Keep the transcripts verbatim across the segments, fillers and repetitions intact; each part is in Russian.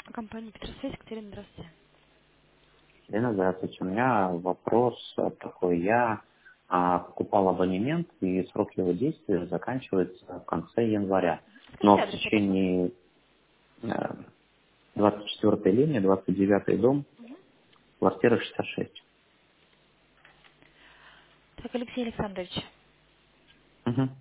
Компания Петросвязь, Екатерина, здравствуйте. Елена, здравствуйте. У меня вопрос э, такой. Я а, покупал абонемент, и срок его действия заканчивается в конце января. Скажите Но в адрес, я посмотрю. течение э, двадцать четвёртой линии, двадцать девятый дом, квартира шестьдесят шесть. Так, Алексей Александрович. Мгм.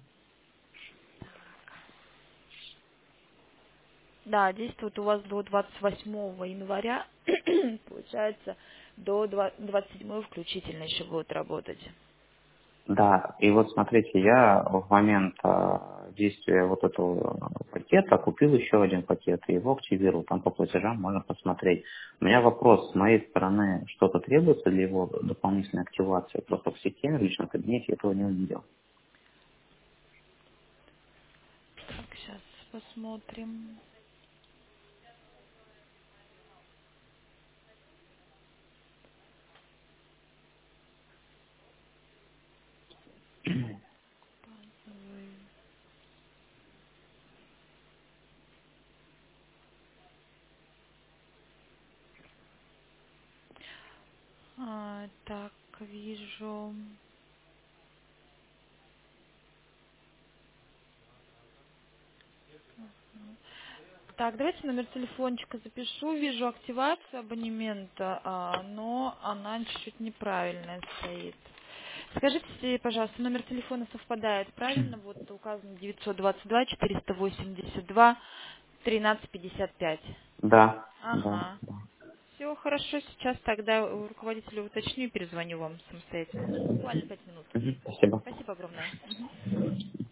Да, действует у вас до двадцать восьмого января, получается, до два- двадцать седьмого включительно еще будет работать. Да, и вот смотрите, я в момент э, действия вот этого пакета купил еще один пакет и его активировал. Там по платежам можно посмотреть. У меня вопрос, с моей стороны, что-то требуется для его дополнительной активации? Просто в сети, в личном кабинете этого не увидел. Так, сейчас посмотрим. А, так, вижу. Так, давайте номер телефончика запишу. Вижу активацию абонемента, а, но она чуть-чуть неправильная стоит. Скажите, пожалуйста, номер телефона совпадает правильно? Вот указано девятьсот двадцать два четыреста восемьдесят два тринадцать пятьдесят пять. Да, да, Ага. да. Все хорошо, сейчас тогда у руководителя уточню и перезвоню вам самостоятельно. Буквально пять минут. Мгм, спасибо. Спасибо огромное. Мгм.